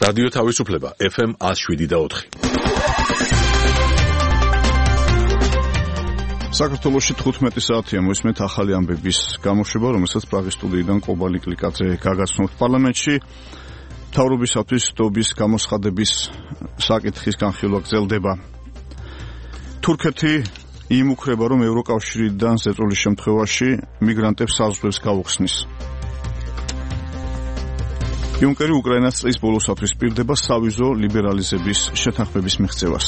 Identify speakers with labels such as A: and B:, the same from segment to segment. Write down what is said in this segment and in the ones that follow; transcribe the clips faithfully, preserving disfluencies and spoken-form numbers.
A: რადიო თავისუფლება ეფ ემ one oh seven და four.
B: საქართველოში თხუთმეტი საათია მოისმენთ ახალი ამბების გამოშვება, რომელსაც პრაღის სტუდიიდან კობა ლიკლიკაძე გაგაცნობთ. პარლამენტში მთავრობისათვის დობის გამოსხადების საკითხის განხილვა გრძელდება. თურქეთი იმუქრება, რომ ევროკავშირიდან ზეწოლის შემთხვევაში მიგრანტებს საზღვრებს გაუხსნის. იუნკერი უკრაინას წლის ბოლოსათვის პირდება სავიზო ლიბერალიზების შეთანხმების მიღწევას.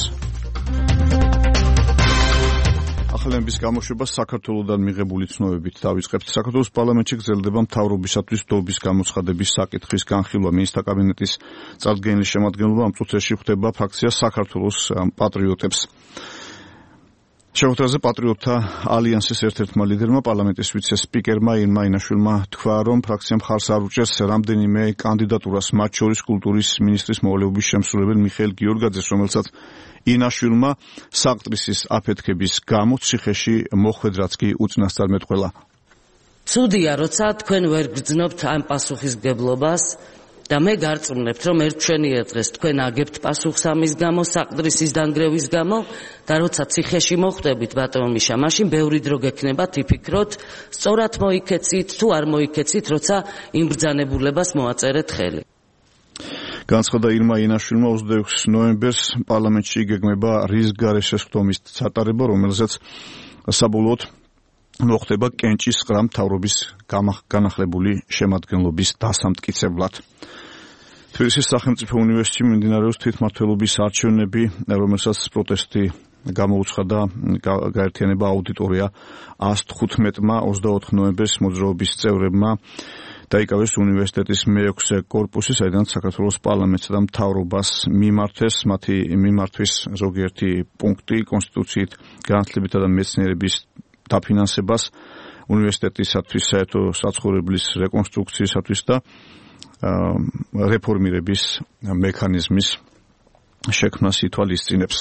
B: ახალების გამოშვება საქართველოსთან მიღებული ცნობებით დავიწყებთ. საქართველოს პარლამენტში გრძელდება მთავრობისათვის დობის გამოცხადების საკითხის განხილვა. მინისტრთა კაბინეტის წარდგენილი შემადგენლობა ამ წუთებში ხვდება ფრაქცია საქართველოს პატრიოტებს. შეხვედრაზე პატრიოტთა ალიანსის ერთ-ერთმა ლიდერმა პარლამენტის ვიცე-სპიკერმა ირმა ინაშვილმა თქვა, რომ ფრაქცია მხარს არ უჭერს რამდენიმე კანდიდატურას, მათ შორის კულტურის მინისტრის მოვალეობის შემსრულებელ მიხეილ გიორგაძეს, რომელსაც ინაშვილმა საყდრისის აფეთქების გამო ციხეში მოხვედრაც კი უწინასწარ მეტყველა.
C: ცუდია, როცა თქვენ ვერ გრძნობთ ამ პასუხისმგებლობას და მე გარწმუნებთ, რომ ერთჩვენია დღეს თქვენ აგებთ პასუხს ამის გამო, საყდრისის დანგრევის გამო და როცა ციხეში მოხვდებით, ბატონო მიშა, მაშინ ბევრი დრო გექნებათ იფიქროთ, სწორად მოიქეცით თუ არ მოიქეცით, როცა იმ ბრძანებულებას მოაწერეთ ხელი.
B: განცხადა ირმა ინაშვილმა ოცდაექვსი ნოემბერს პარლამენტში იგეგმება რისგარეშე სხდომის ჩატარება, რომელზეც საბოლოოდ მოხდება კენჭის ყრა მთავრობის განახლებული შემადგენლობის დასამტკიცებლად. თბილისის სახელმწიფო უნივერსიტეტში მიმდინარეობს თვითმმართველობის არჩევნები, რომელსაც პროტესტი გამოუცხადა გაერთიანება აუდიტორია one oh seven-მა ოცდაოთხ ნოემბერს მოძრაობის წევრებმა დაიკავეს უნივერსიტეტის მეექვსე კორპუსი, საიდანაც საქართველოს პარლამენტსა და მთავრობას მიმართეს. მათი მიმართვის ზოგიერთი პუნქტი კონსტიტუციით განათლებითა და მეცნიერების დაფინანსებას, უნივერსიტეტისათვის საერთო საცხოვრებლის რეკონსტრუქციისათვის და რეფორმირების მექანიზმის შექმნას ითვალისწინებს.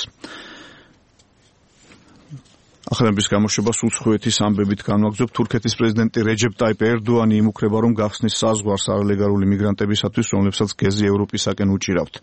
B: ახალების გამოშვებას უცხოეთის ამბებით განვაგრძობ. თურქეთის პრეზიდენტი რეჯეპ ტაიპ ერდოანი იმუქრება, რომ გახსნის საზღვარს არალეგალური მიგრანტებისათვის, რომლებსაც გეზი ევროპისაკენ უჭირავთ.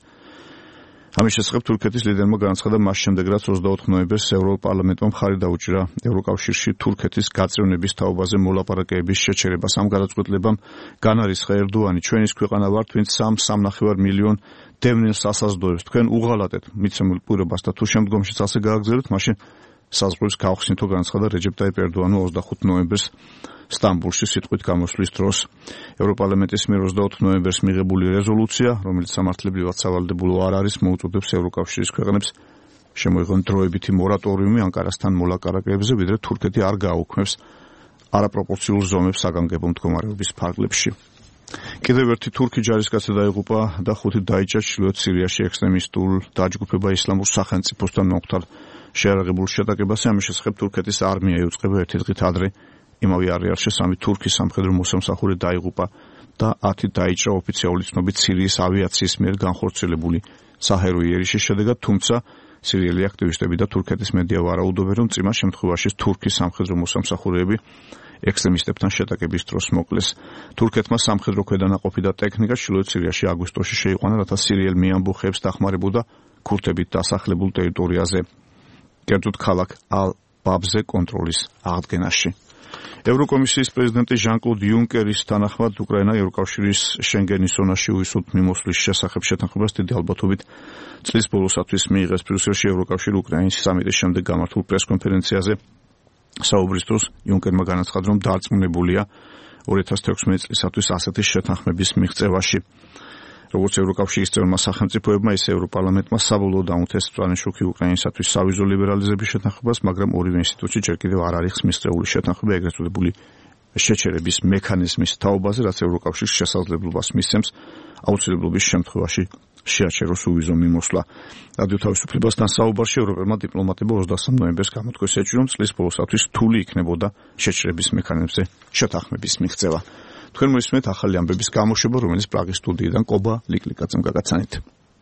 B: ამის შესახებ თურქეთის ლიდერმა განაცხადა მას შემდეგ, რაც ოცდაოთხ ნოემბერს ევროპარლამენტმა მხარი დაუჭირა ევროკავშირში თურქეთის გაწევნების თაობაზე მოლაპარაკებების შეჩერებას. ამ გადაწყვეტილებამ განარისხა ერდოანი, ჩვენის ქვეყანა ვართ, ვინც სამ სამნახევარ მილიონ დევნილს ასაზრდოებს. თქვენ უღალატეთ მიცემულ პირობას და თუ შემდგომშიც ასე გააგრძელებთ, მაშინ საზღვრებს გავხსნითო, განაცხადა რეჯეპ ტაიპ ერდოანი ოცდახუთ ნოემბერს სტამბულში სიტყვით გამოსვლის დროს. ევროპარლამენტის მიერ ოცდაოთხ ნოემბერს მიღებული რეზოლუცია, რომელიც სამართლებრივად სავალდებულო არ არის, მოუწოდებს ევროკავშირის ქვეყნებს შემოიღონ დროებითი მორატორიუმი ანკარასთან მოლაპარაკებებზე, ვიდრე თურქეთი არ გააუქმებს არაპროპორციულ ზომებს საგანგებო მდგომარეობის ფარგლებში. კიდევ ერთი თურქი ჯარისკაცი დაიღუპა და ხუთი დაიჭრა ჩრდილოეთ სირიაში ექსტრემისტულ დაჯგუფება ისლამურ სახელმწიფოსთან მომხდარ შეარაღებულ შეტაკებაზე. ამის შესახებ თურქეთის არმია იუწყება ერთი დღით ადრე. იმავე არეალში სამი თურქის სამხედრო მოსამსახური დაიღუპა და ათი დაიჭრა ოფიციალური ცნობით სირიის ავიაციის მიერ განხორციელებული საჰაერო იერიშის შედეგად, თუმცა სირიელი აქტივისტები და თურქეთის მედია ვარაუდობენ, რომ წიმა შემთხვევაში თურქის სამხედრო მოსამსახურეები ექსტრემისტებთან შეტაკების დროს მოკლეს. თურქეთმა სამხედრო ქვედანაყოფი და ტექნიკა ჩრდილოეთ სირიაში აგვისტოში შეიყვანა, რათა სირიელ მეამბოხეებს დახმარებოდა ქურთებით დასახლებულ ტერიტორიაზე, კერძოდ ქალაქ ალ-ბაბზე კონტროლის აღდგენაში. ევროკომისიის პრეზიდენტი ჟან-კლოდ იუნკერის თანახმად უკრაინა ევროკავშირის შენგენის ზონაში უისოდ მიმოსვლის შესახებ შეთანხმებას დიდი ალბათობით წლის ბოლოსათვის მიიღეს. ბრიუსელში ევროკავშირი უკრაინის სამიტის შემდეგ გამართულ პრესკონფერენციაზე საუბრის დროს იუნკერმა განაცხადა, რომ დარწმუნებულია ორი ათას თექვსმეტი წლისათვის ასეთი შეთანხმების მიღწევაში. როგორც ევროკავშირის წევრმა სახელმწიფოებმა, ისე ევროპარლამენტმა საბოლოოდ აუნთეს მწვანე-შუქი უკრაინისათვის სავიზო ლიბერალიზების შეთანხმებას, მაგრამ ორივე ინსტიტუტში ჯერ კიდევ არ არის მიღწეული შეთანხმება ეგრეთ წოდებული შეჩერების მექანიზმის თაობაზე, რაც ევროკავშირის შესაძლებლობას მისცემს აუცილებლობის შემთხვევაში შეაჩეროს უვიზო მიმოსვლა. რადიო თავისუფლებასთან საუბარში ევროპელმა დიპლომატებმა ოცდასამ ნოემბერს გამოთქვეს ეჭვი, რომ წლის ბოლოსათვის რთული იქნებოდა შეჩერების მექანიზმზე შეთანხმების მიღწევა. თქვენ მოისმენთ ახალი ამბების გამოშვება, რომელიც პრაღის სტუდიიდან კობა ლიკლიკაძემ გაგაცანით.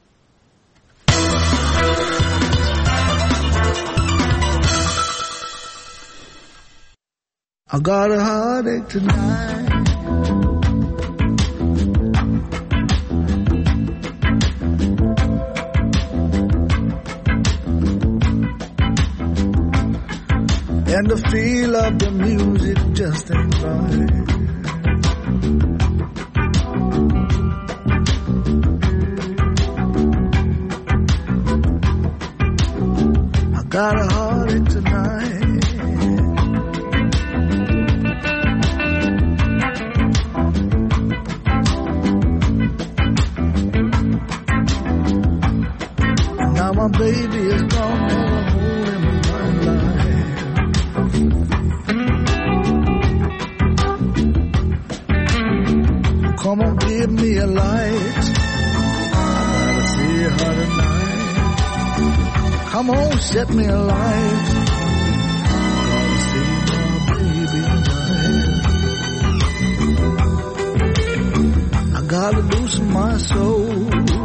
D: I got a heartache tonight. And the feel of the music just ain't right. I got a heartache tonight. Now my baby is gone, never holding my life. Come on, give me a light. I gotta see her tonight. Come on, set me a light. Gotta see my baby tonight. I gotta loosen my soul.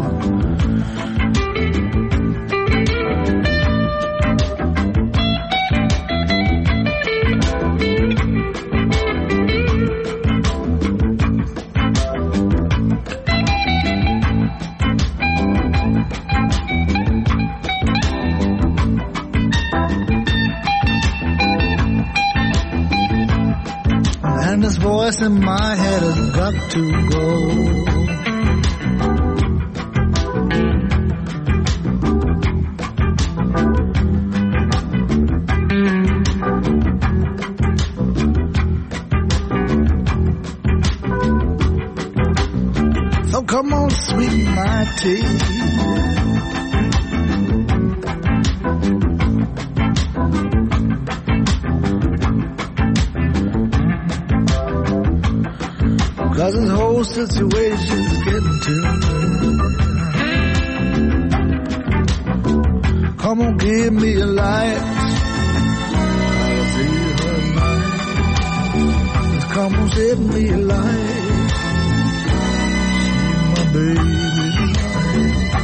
D: This voice in my head has got to go. So come on, sweeten my tea. Cause this whole situation's getting to me. Come on, give me a light. I'll see her tonight. Come on, set me a light. See my baby tonight.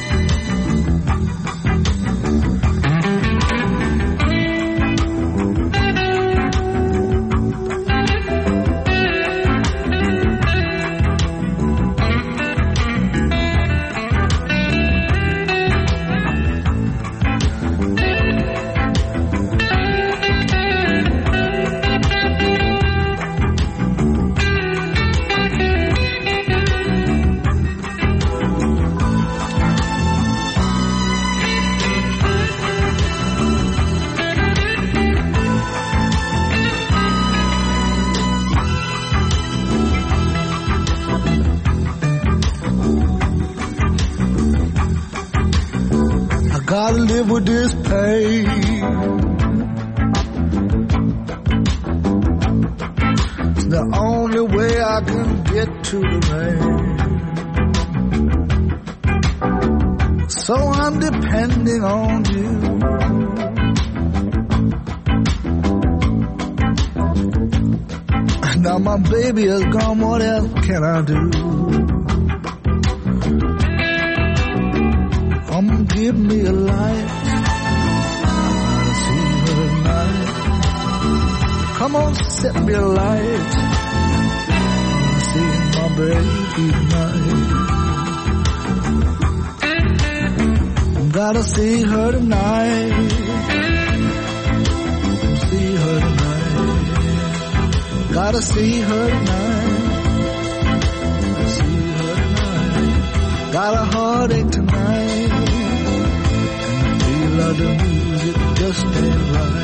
D: Gotta live with this pain. It's the only way I can get to the rain. So I'm depending on you. Now my baby is gone, what else can I do? Come give me a light. I gotta see her tonight. Come on, set me a light. I see my baby tonight. Gotta see her tonight. See her tonight. Gotta see her tonight. See her tonight. Got a heartache tonight. The music just ain't right.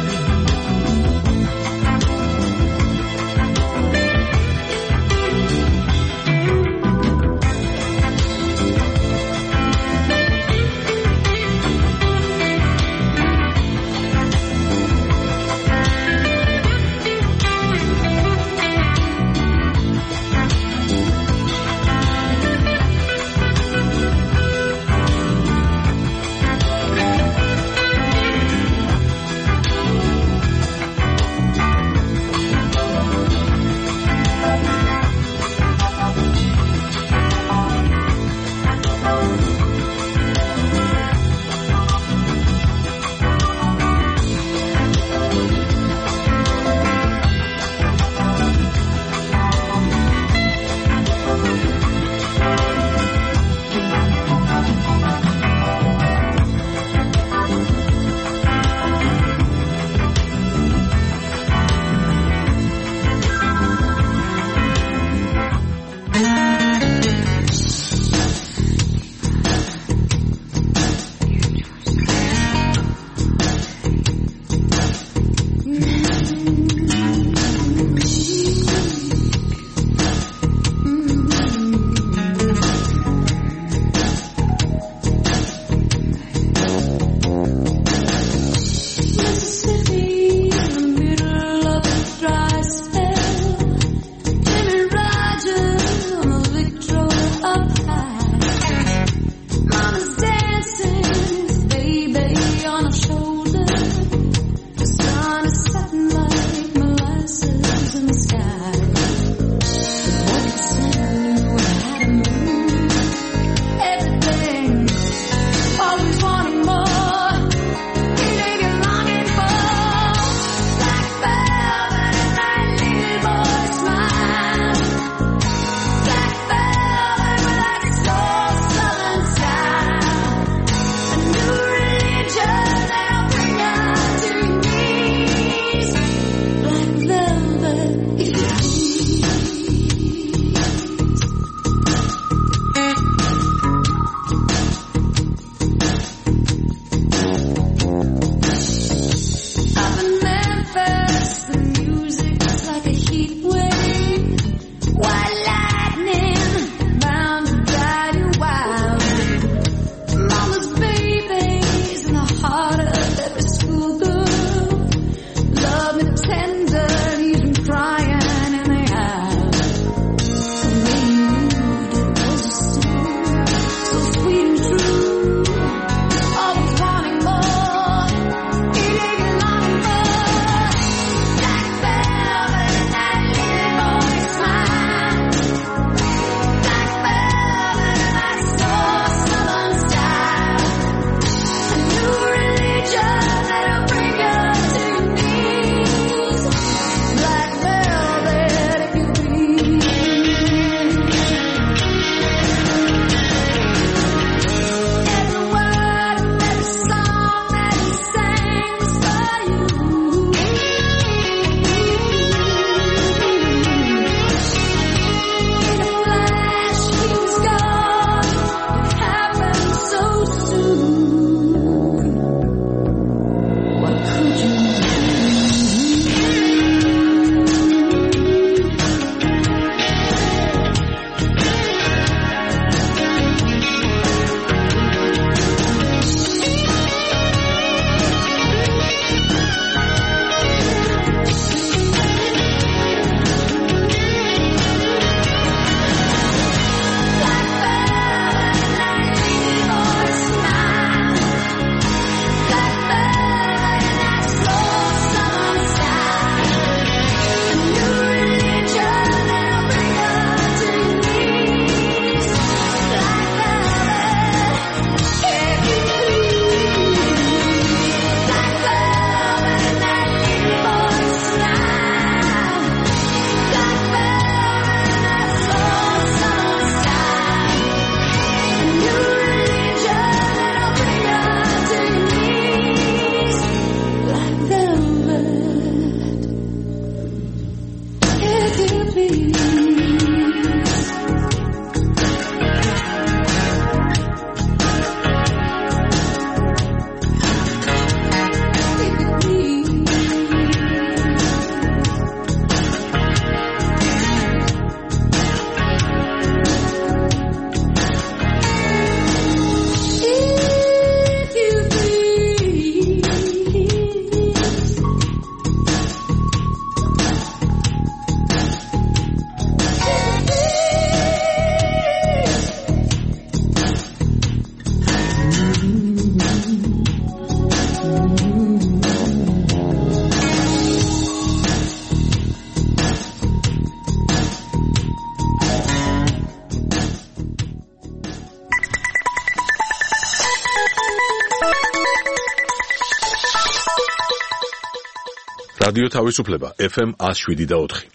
A: რადიო თავისუფლება ეფ ემ one oh seven და four.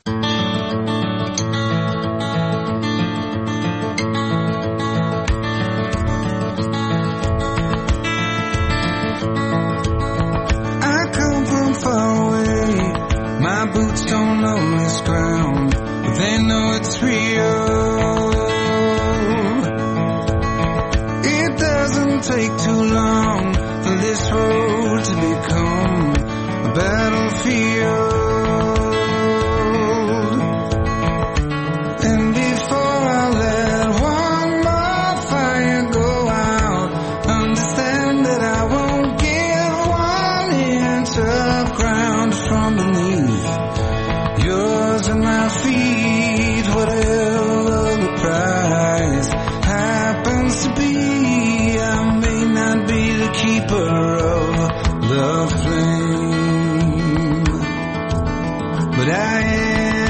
E: Boots don't know this ground, but they know it's real. It doesn't take too long for this road to become a battlefield. And before I let one more fire go out, understand that I won't give one inch of ground from beneath yours and my feet, whatever the price happens to be. I may not be the keeper of the flame, but I am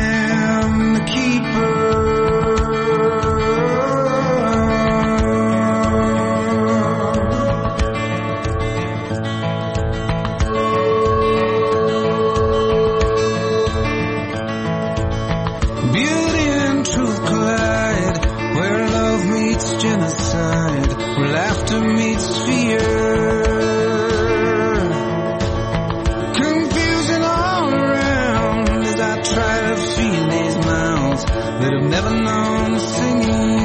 E: mouths that have never known singing.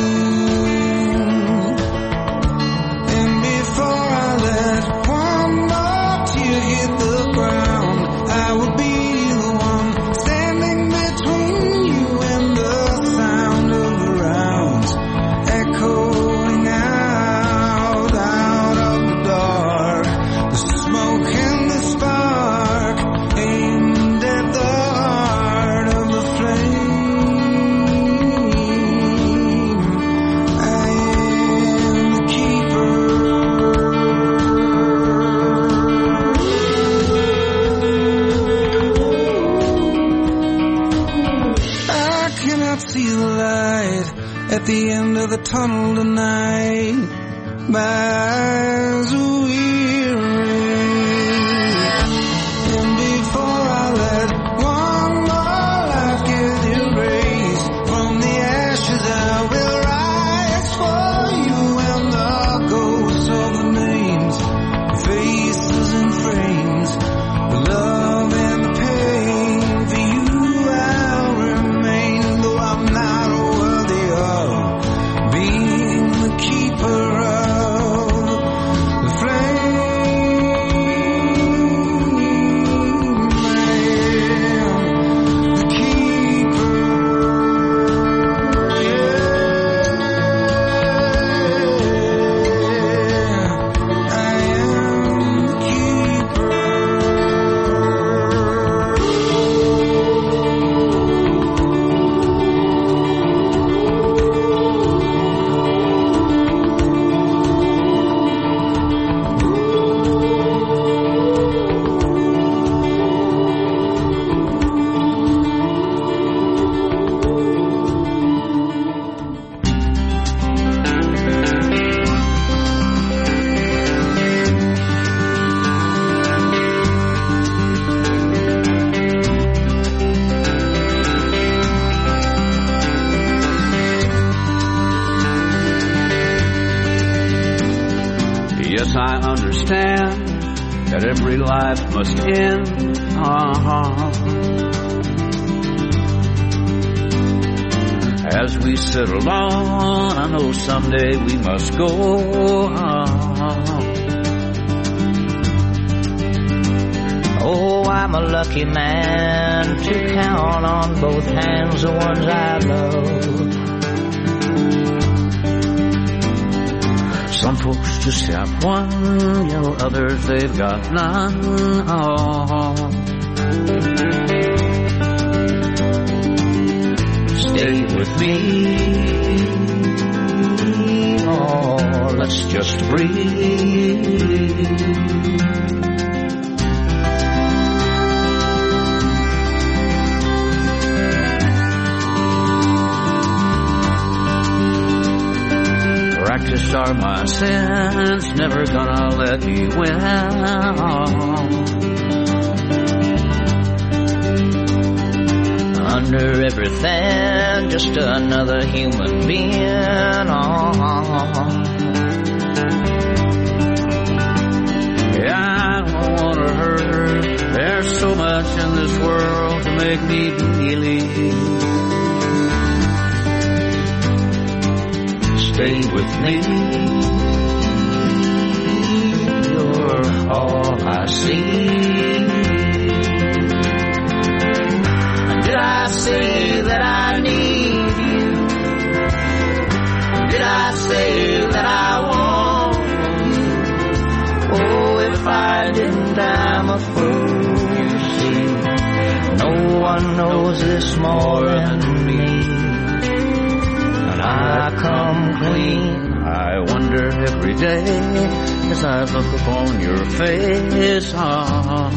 E: And before I let one more tear hit the ground, I will be the one standing between you and the sound of the rounds echoing out, out of the dark. The smoke and the spark aimed at the heart of the flame. I am the keeper. I cannot see the light at the end of the tunnel tonight. My eyes are weary. And before I let one more life get erased from the ashes, I will rise for you and the ghosts of the names, faces and frames, the love and the pain. For you I'll remain, though I'm not worthy of being the keeper of the flame. I am the keeper. Yeah, I am the keeper.
F: Yes, I understand that every life must end. Uh-huh. As we settle on, I know someday we must go. Uh-huh.
G: Oh, I'm a lucky man to count on both hands the ones I love.
F: Some folks just have one, you know, others they've got none. Oh. Stay with me, oh, let's just breathe. Practice are my sins, never gonna let me win.
G: Under everything, just another human being. Oh.
F: Yeah, I don't wanna hurt her. There's so much in this world to make me believe. Stay with me, you're all I see. Did I say that I need you? Did I say that I want you? Oh, if I didn't, I'm a fool, you see. No one knows this more than me. I come clean. I wonder every day as I look upon your face. Oh.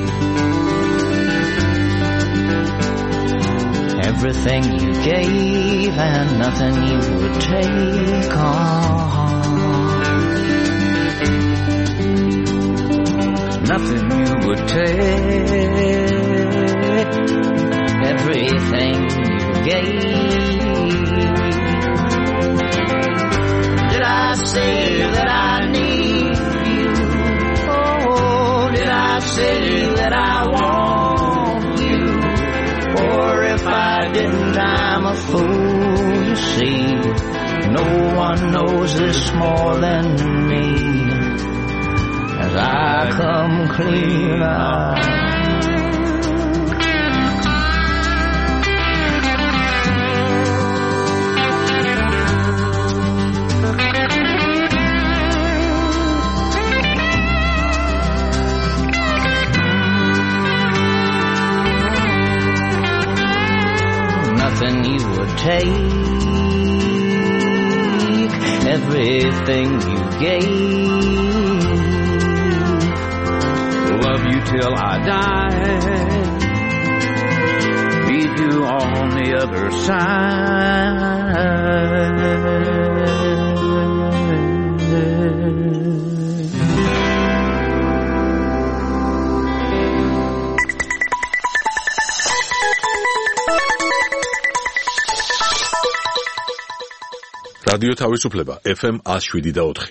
G: Everything you gave and nothing you would take on.
F: Nothing you would take.
G: Everything you gave. Did I say that I need you? Oh, did I say that I want you? Or if I I didn't, I'm a fool, you see. No one knows this more than me. As I come clean out. Nothing you would take, everything you gave. Love you till I die, leave you on the other side.
A: რადიო თავისუფლება ეფ ემ one oh seven და four.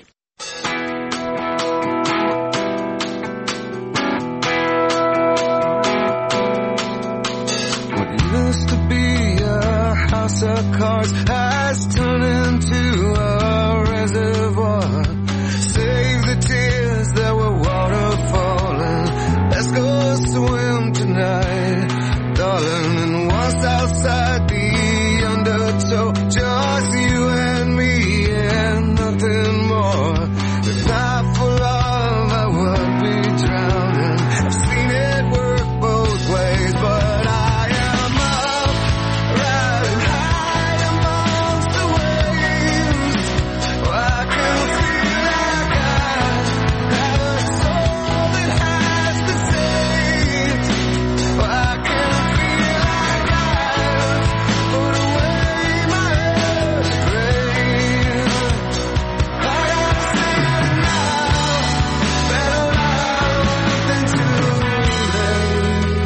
E: What used to be a house of cards has turned into a reservoir. Save the tears that were water falling. Let's go swim tonight, darling. And once outside the undertow, just you and me and nothing more. If not for love, I would be drowning. I've seen it work both ways, but I am up, riding high amongst the waves. Oh, I can feel like I have a soul that has to save. Oh, I can feel like I've put away my grave. I gotta say it now, better loud than too late.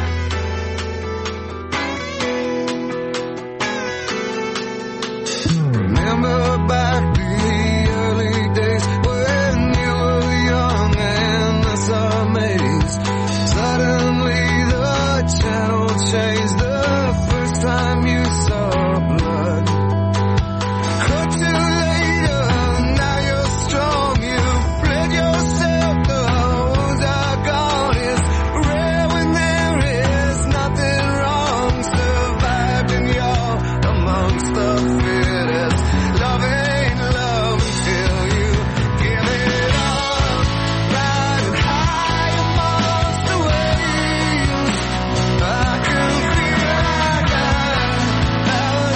E: Remember back the early days when you were young and us amazed. Suddenly the channel changed the first time you saw blood. Cut you later, now you're strong. You bled yourself, the wounds are gone. It's rare when there is nothing wrong. Survived and you're amongst the fittest. Love ain't love until you give it up. Riding high amongst the waves. I can feel like I have a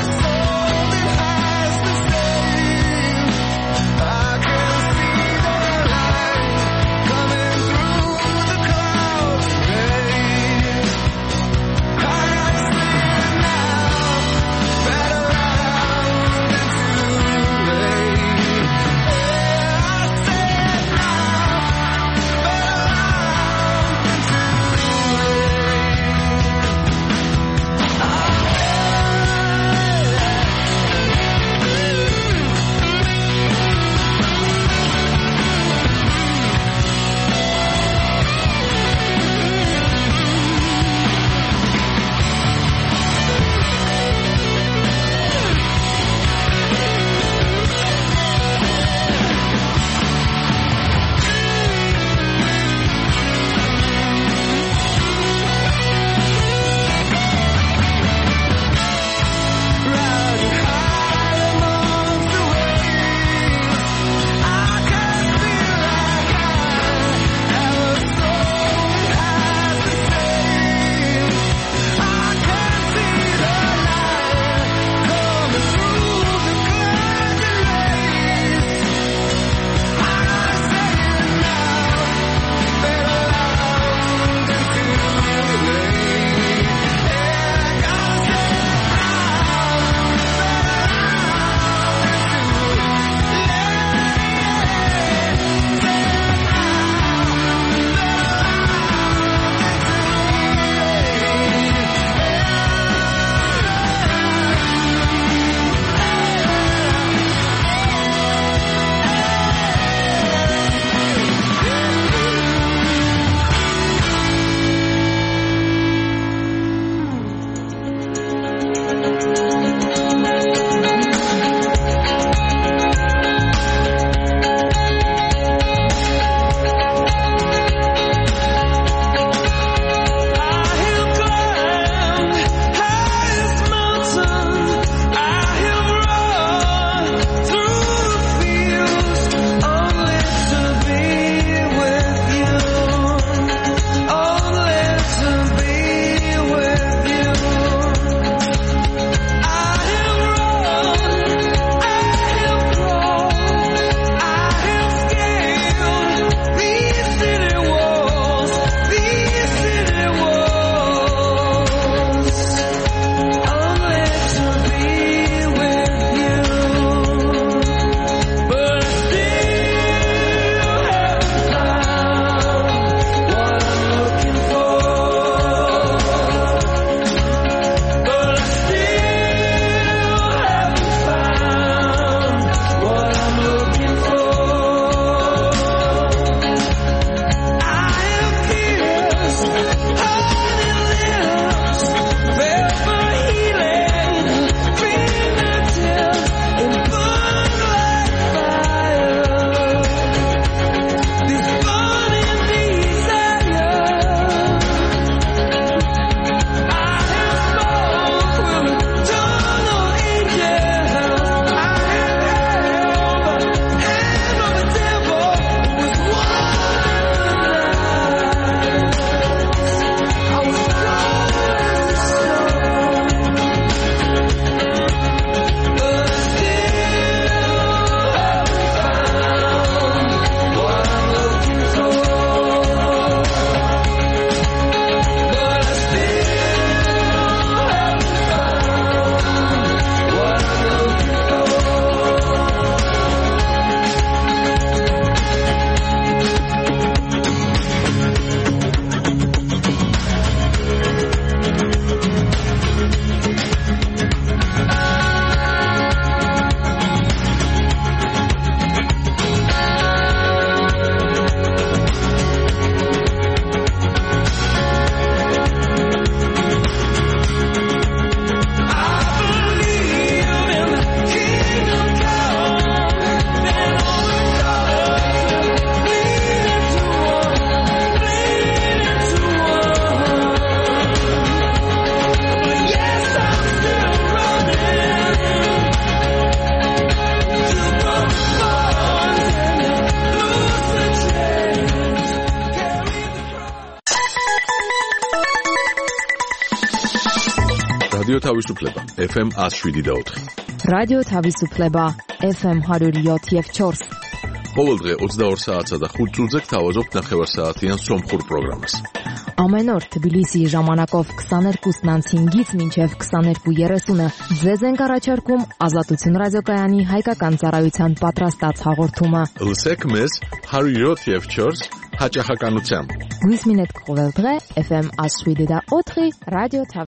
A: რადიო თავისუფლება ეფ ემ one oh seven და four.
H: რადიო თავისუფლება ეფ ემ one oh seven და four.
A: ყოველ დღე ოცდაორ საათსა და ხუთ წუთზე გთავაზობთ ნახევარსაათიან სომხურ პროგრამას.
H: Ամեն օր Թբիլիսի ժամանակով twenty-two հինգից մինչև twenty-two thirty-ը ձեզ ենք առաջարկում Ազատություն ռադիոկայանի հայկական ծառայության պատրաստած հաղորդումը։
A: Լսեք մեզ one oh seven და four հաճախականությամբ։
H: Գույս մինետ կողել դրե էֆ էմ one oh seven და four ռադիո